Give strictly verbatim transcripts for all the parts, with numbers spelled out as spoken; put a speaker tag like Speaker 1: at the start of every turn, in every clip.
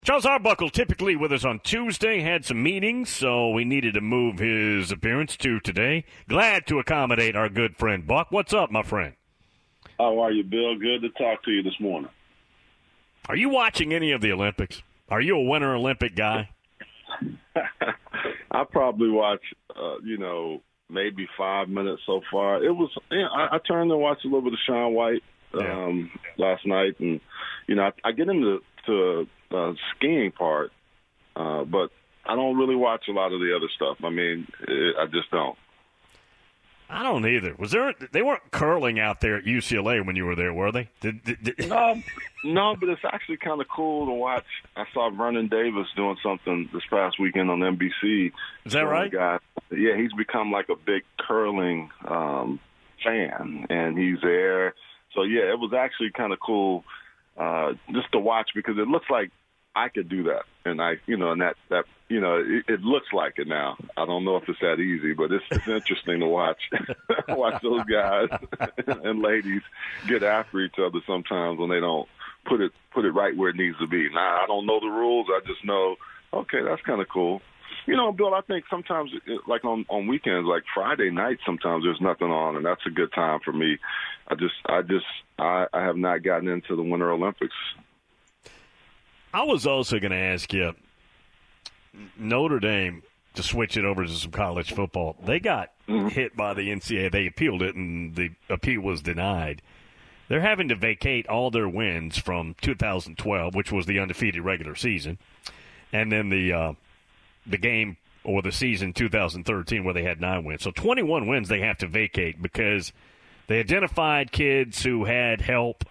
Speaker 1: Charles Arbuckle, typically with us on Tuesday, had some meetings, so we needed to move his appearance to today. Glad to accommodate our good friend Buck. What's up, my friend?
Speaker 2: How are you, Bill? Good to talk to you this morning.
Speaker 1: Are you watching any of the Olympics? Are you a Winter Olympic guy?
Speaker 2: I probably watch, uh, you know, maybe five minutes so far. It was, you know, I, I turned and watched a little bit of Shaun White um, yeah. last night, and you know, I, I get into to uh, skiing part, uh, but I don't really watch a lot of the other stuff. I mean, it, I just don't.
Speaker 1: I don't either. Was there? They weren't curling out there at U C L A when you were there, were they? Did, did, did...
Speaker 2: No, no, but it's actually kind of cool to watch. I saw Vernon Davis doing something this past weekend on N B C.
Speaker 1: Is that right?
Speaker 2: Guy. Yeah, he's become like a big curling um, fan, and he's there. So, yeah, it was actually kind of cool uh, just to watch because it looks like I could do that. And, I, you know, and that, that you know, it, it looks like it now. I don't know if it's that easy, but it's, it's interesting to watch watch those guys and ladies get after each other sometimes when they don't put it put it right where it needs to be. Now, I don't know the rules. I just know, okay, that's kind of cool. You know, Bill, I think sometimes, like on, on weekends, like Friday night, sometimes there's nothing on, and that's a good time for me. I just, I just, I, I have not gotten into the Winter Olympics.
Speaker 1: I was also going to ask you, Notre Dame, to switch it over to some college football, they got mm-hmm. hit by the N C double A. They appealed it, and the appeal was denied. They're having to vacate all their wins from two thousand twelve, which was the undefeated regular season, and then the uh, the game or the season two thousand thirteen where they had nine wins. So twenty-one wins they have to vacate because they identified kids who had help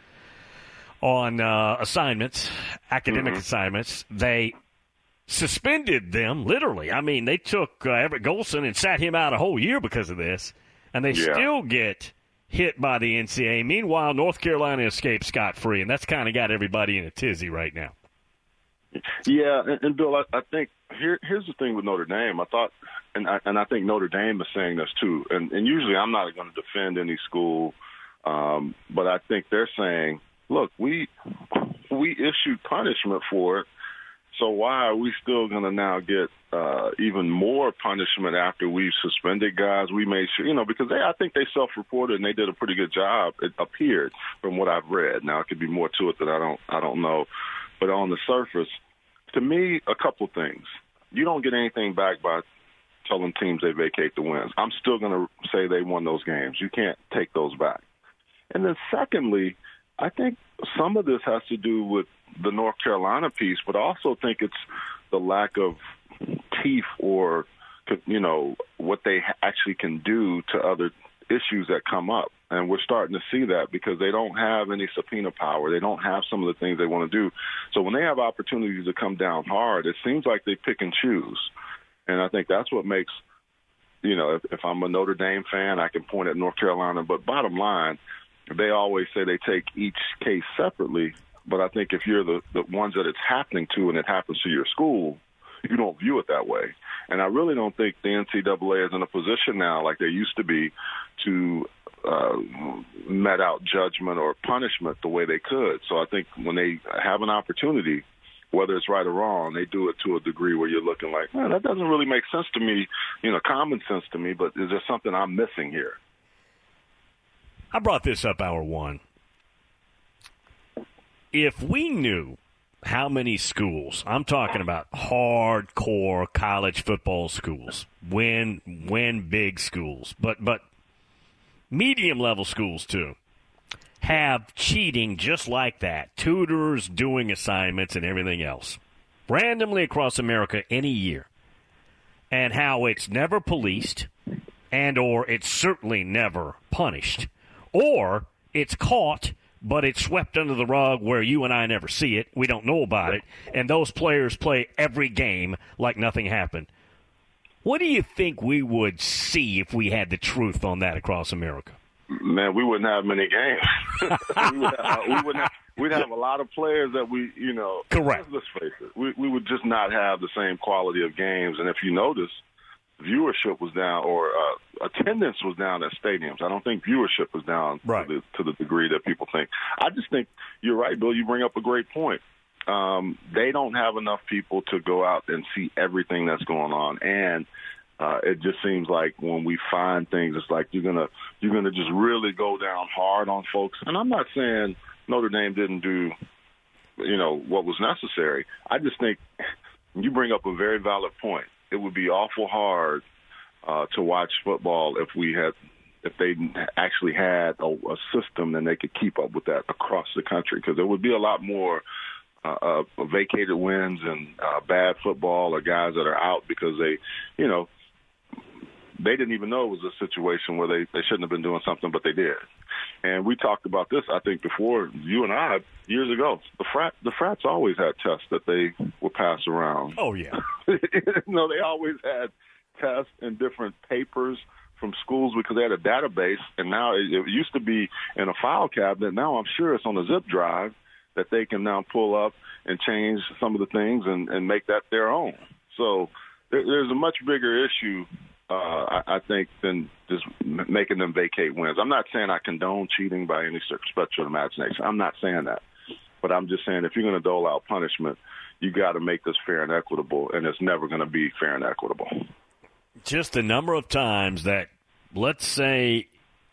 Speaker 1: on uh, assignments, academic mm-hmm. assignments. They suspended them, literally. I mean, they took uh, Everett Golson and sat him out a whole year because of this, and they yeah. still get hit by the N C double A. Meanwhile, North Carolina escaped scot-free, and that's kind of got everybody in a tizzy right now.
Speaker 2: Yeah, and, and Bill, I, I think here, here's the thing with Notre Dame. I thought, and I, and I think Notre Dame is saying this too, and, and usually I'm not going to defend any school, um, but I think they're saying, look, we we issued punishment for it, so why are we still going to now get uh, even more punishment after we've suspended guys? We made sure, you know, because they, I think they self-reported and they did a pretty good job. It appeared from what I've read. Now, it could be more to it that I don't, I don't know. But on the surface, to me, a couple of things. You don't get anything back by telling teams they vacate the wins. I'm still going to say they won those games. You can't take those back. And then secondly, I think some of this has to do with the North Carolina piece, but I also think it's the lack of teeth or, you know, what they actually can do to other issues that come up. And we're starting to see that because they don't have any subpoena power. They don't have some of the things they want to do. So when they have opportunities to come down hard, it seems like they pick and choose. And I think that's what makes, you know, if, if I'm a Notre Dame fan, I can point at North Carolina. But bottom line, they always say they take each case separately. But I think if you're the, the ones that it's happening to and it happens to your school, you don't view it that way. And I really don't think the N C double A is in a position now like they used to be to uh, met out judgment or punishment the way they could. So I think when they have an opportunity, whether it's right or wrong, they do it to a degree where you're looking like, man, that doesn't really make sense to me, you know, common sense to me, but is there something I'm missing here?
Speaker 1: I brought this up hour one. If we knew how many schools, I'm talking about hardcore college football schools, win win big schools, but but medium-level schools too, have cheating just like that, tutors doing assignments and everything else, randomly across America any year, and how it's never policed and or it's certainly never punished, or it's caught but it's swept under the rug where you and I never see it. We don't know about it. And those players play every game like nothing happened. What do you think we would see if we had the truth on that across America?
Speaker 2: Man, we wouldn't have many games. we would have, we wouldn't have, we'd have a lot of players that we, you know.
Speaker 1: Correct.
Speaker 2: Let's face it. We, we would just not have the same quality of games. And if you notice, viewership was down, or uh, attendance was down at stadiums. I don't think viewership was down
Speaker 1: right.
Speaker 2: to, the, to the degree that people think. I just think you're right, Bill. You bring up a great point. um, they don't have enough people to go out and see everything that's going on. And uh, it just seems like when we find things, it's like you're gonna you're gonna just really go down hard on folks. And I'm not saying Notre Dame didn't do, you know, what was necessary. I just think you bring up a very valid point. It would be awful hard uh, to watch football if we had, if they actually had a, a system and they could keep up with that across the country, because there would be a lot more uh, uh, vacated wins and uh, bad football, or guys that are out because they, you know, they didn't even know it was a situation where they, they shouldn't have been doing something, but they did. And we talked about this, I think, before, you and I, years ago. The frat, the frats always had tests that they would pass around.
Speaker 1: Oh, yeah.
Speaker 2: you know, they always had tests and different papers from schools because they had a database, and now it, it used to be in a file cabinet. Now I'm sure it's on a zip drive that they can now pull up and change some of the things and, and make that their own. So there, there's a much bigger issue, uh, I, I think, than just making them vacate wins. I'm not saying I condone cheating by any stretch of imagination. I'm not saying that. But I'm just saying if you're going to dole out punishment, you got to make this fair and equitable, and it's never going to be fair and equitable.
Speaker 1: Just the number of times that, let's say,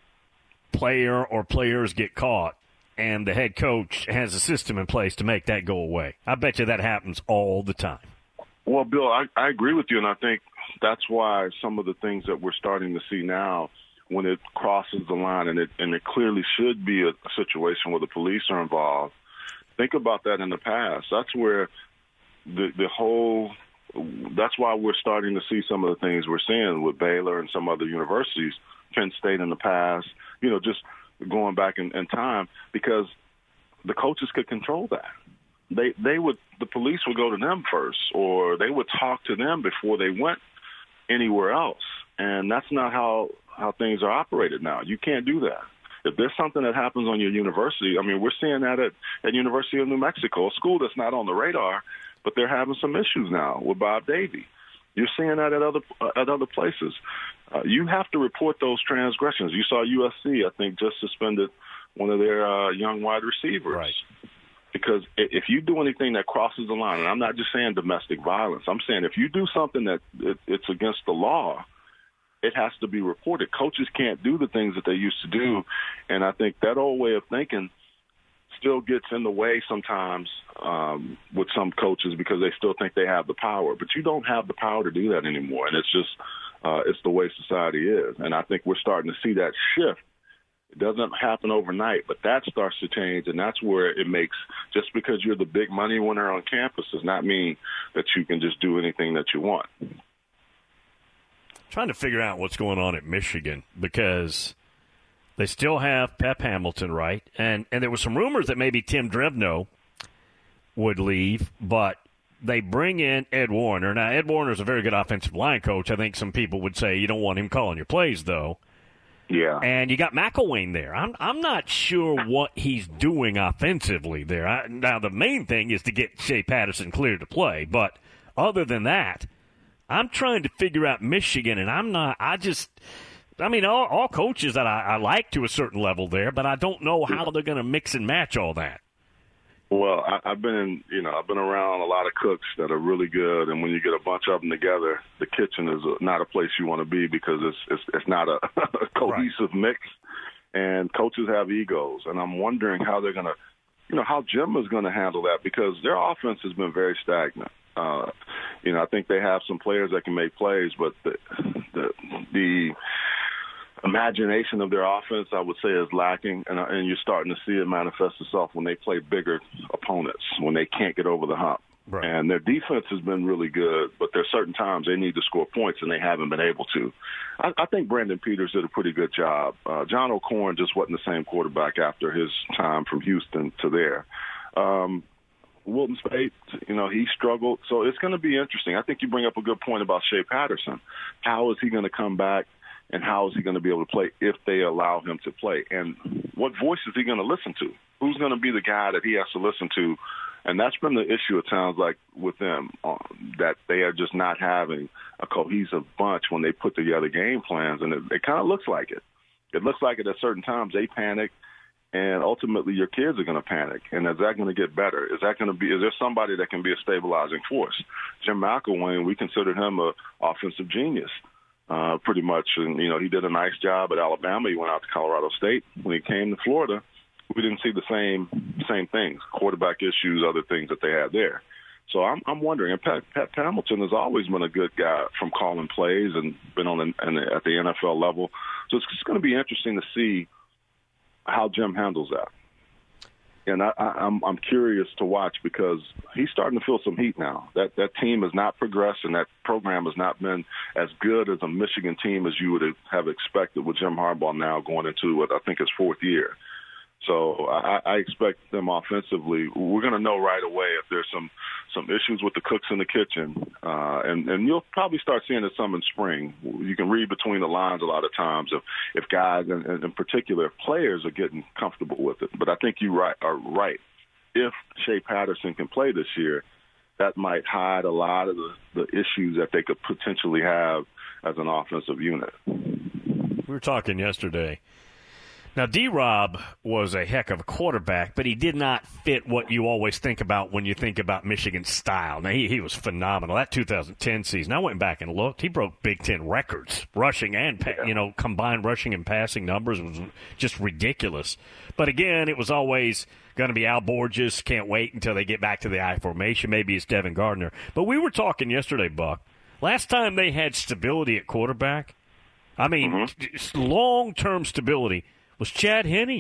Speaker 1: player or players get caught and the head coach has a system in place to make that go away. I bet you that happens all the time.
Speaker 2: Well, Bill, I, I agree with you, and I think that's why some of the things that we're starting to see now, when it crosses the line, and it and it clearly should be a, a situation where the police are involved. Think about that in the past. That's where the the whole that's why we're starting to see some of the things we're seeing with Baylor and some other universities, Penn State in the past, you know, just going back in, in time, because the coaches could control that. They they would the police would go to them first, or they would talk to them before they went anywhere else. And that's not how, how things are operated now. You can't do that. If there's something that happens on your university, I mean, we're seeing that at, at University of New Mexico, a school that's not on the radar, but they're having some issues now with Bob Davie. You're seeing that at other uh, at other places. Uh, you have to report those transgressions. You saw U S C, I think, just suspended one of their uh, young wide receivers.
Speaker 1: Right.
Speaker 2: Because if you do anything that crosses the line, and I'm not just saying domestic violence, I'm saying if you do something that it, it's against the law, it has to be reported. Coaches can't do the things that they used to do, and I think that old way of thinking still gets in the way sometimes um, with some coaches because they still think they have the power. But you don't have the power to do that anymore, and it's just uh, it's the way society is. And I think we're starting to see that shift. It doesn't happen overnight, but that starts to change, and that's where it makes – just because you're the big money winner on campus does not mean that you can just do anything that you want.
Speaker 1: Trying to figure out what's going on at Michigan, because they still have Pep Hamilton, right? And and there were some rumors that maybe Tim Drevno would leave, but they bring in Ed Warner. Now, Ed Warner's a very good offensive line coach. I think some people would say you don't want him calling your plays, though.
Speaker 2: Yeah.
Speaker 1: And you got McElwain there. I'm I'm not sure what he's doing offensively there. I, now, the main thing is to get Shea Patterson cleared to play, but other than that, I'm trying to figure out Michigan, and I'm not – I just – I mean, all, all coaches that I, I like to a certain level there, but I don't know how they're going to mix and match all that.
Speaker 2: Well, I, I've been in, you know, I've been around a lot of cooks that are really good, and when you get a bunch of them together, the kitchen is a, not a place you want to be because it's it's, it's not a, a cohesive right. mix, and coaches have egos, and I'm wondering how they're going to, you know, how Jim is going to handle that because their offense has been very stagnant. Uh, you know, I think they have some players that can make plays, but the the, the imagination of their offense, I would say, is lacking, and, and you're starting to see it manifest itself when they play bigger opponents, when they can't get over the hump. Right. And their defense has been really good, but there are certain times they need to score points, and they haven't been able to. I, I think Brandon Peters did a pretty good job. Uh, John O'Corn just wasn't the same quarterback after his time from Houston to there. Um, Wilton Speight, you know, he struggled. So it's going to be interesting. I think you bring up a good point about Shea Patterson. How is he going to come back, and how is he going to be able to play if they allow him to play? And what voice is he going to listen to? Who's going to be the guy that he has to listen to? And that's been the issue, it sounds like, with them, um, that they are just not having a cohesive bunch when they put together game plans. And it, it kind of looks like it. It looks like it at certain times they panic, And ultimately, your kids are going to panic. And is that going to get better? Is that going to be? Is there somebody that can be a stabilizing force? Jim McElwain, we considered him an offensive genius, uh, pretty much. And you know, he did a nice job at Alabama. He went out to Colorado State. When he came to Florida, we didn't see the same same things: quarterback issues, other things that they had there. So I'm I'm wondering. And Pat, Pat Hamilton has always been a good guy from calling plays and been on the, and at the N F L level. So it's just going to be interesting to see how Jim handles that. And I, I, I'm I'm curious to watch because he's starting to feel some heat now. That that team has not progressed, and that program has not been as good as a Michigan team as you would have expected with Jim Harbaugh now going into what I think his fourth year. So I, I expect them offensively. We're going to know right away if there's some, some issues with the cooks in the kitchen, uh, and, and you'll probably start seeing it some in spring. You can read between the lines a lot of times if, if guys, and, and in particular, if players are getting comfortable with it. But I think you right, are right. If Shea Patterson can play this year, that might hide a lot of the, the issues that they could potentially have as an offensive unit.
Speaker 1: We were talking yesterday. Now, D-Rob was a heck of a quarterback, but he did not fit what you always think about when you think about Michigan's style. Now, he, he was phenomenal. That two thousand ten season, I went back and looked. He broke Big Ten records, rushing and, pa- you know, combined rushing and passing numbers. It was just ridiculous. But, again, it was always going to be Al Borges. Can't wait until they get back to the I formation. Maybe it's Devin Gardner. But we were talking yesterday, Buck. Last time they had stability at quarterback, I mean, mm-hmm. long-term stability, was Chad Henne.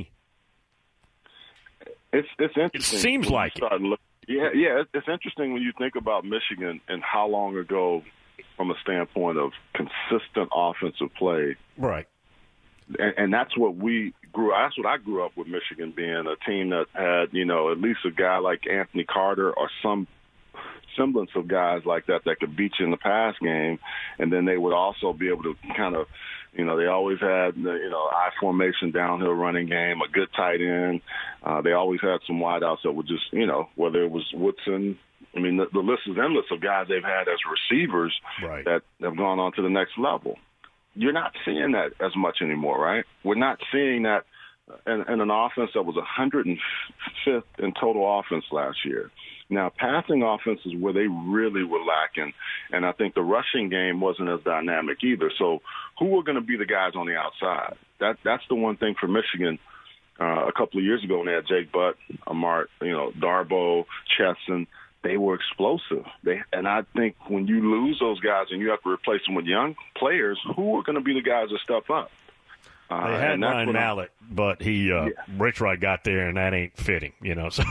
Speaker 2: It's it's interesting.
Speaker 1: It seems like it.
Speaker 2: Look, yeah, yeah. It's, it's interesting when you think about Michigan and how long ago, from a standpoint of consistent offensive play.
Speaker 1: Right.
Speaker 2: And, and that's what we grew. That's what I grew up with Michigan being, a team that had, you know, at least a guy like Anthony Carter or some semblance of guys like that that could beat you in the pass game, and then they would also be able to kind of. You know, they always had, you know, I formation downhill running game, a good tight end. Uh, they always had some wideouts that would just, you know, whether it was Woodson. I mean, the, the list is endless of guys they've had as receivers
Speaker 1: right. that
Speaker 2: have gone on to the next level. You're not seeing that as much anymore, right? We're not seeing that in, in an offense that was one hundred fifth in total offense last year. Now, passing offense is where they really were lacking, and I think the rushing game wasn't as dynamic either. So who are going to be the guys on the outside? That That's the one thing for Michigan uh, a couple of years ago when they had Jake Butt, Amart, you know, Darboh, Chesson. They were explosive. They And I think when you lose those guys and you have to replace them with young players, who are going to be the guys that step up?
Speaker 1: Uh, they had Ryan Mallett, but he uh, yeah. Rich Rod got there, and that ain't fitting, you know. So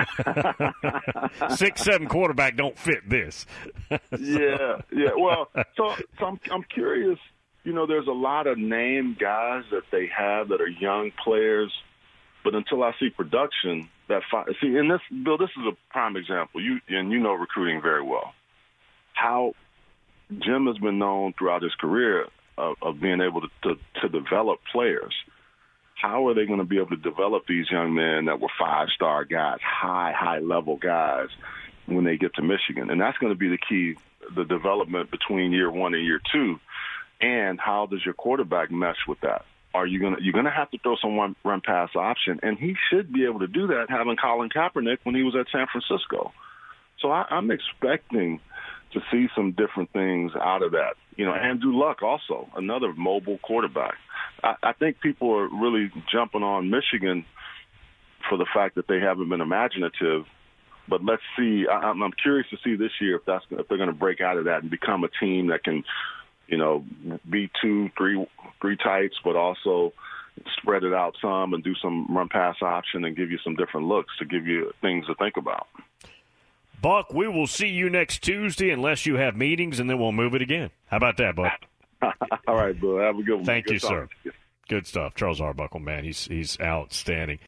Speaker 1: six, seven quarterback don't fit this.
Speaker 2: so. Yeah, yeah. Well, so, so I'm, I'm curious. You know, there's a lot of named guys that they have that are young players, but until I see production, that fi- see, and this, Bill, this is a prime example. You and you know recruiting very well. How Jim has been known throughout his career. Of, of being able to, to, to develop players. How are they going to be able to develop these young men that were five-star guys, high, high-level guys when they get to Michigan? And that's going to be the key, the development between year one and year two. And how does your quarterback mesh with that? Are you going to, you're going to have to throw some run, run pass option, and he should be able to do that having Colin Kaepernick when he was at San Francisco. So I, I'm expecting to see some different things out of that. You know, Andrew Luck also, another mobile quarterback. I, I think people are really jumping on Michigan for the fact that they haven't been imaginative. But let's see. I, I'm curious to see this year if that's if they're going to break out of that and become a team that can, you know, be two, three, three tights, but also spread it out some and do some run pass option and give you some different looks to give you things to think about.
Speaker 1: Buck, we will see you next Tuesday unless you have meetings, and then we'll move it again. How about that, Buck?
Speaker 2: All right, Bill. Have a good one.
Speaker 1: Thank
Speaker 2: good
Speaker 1: you,
Speaker 2: talk.
Speaker 1: sir. Good stuff. Charles Arbuckle, man, he's he's outstanding.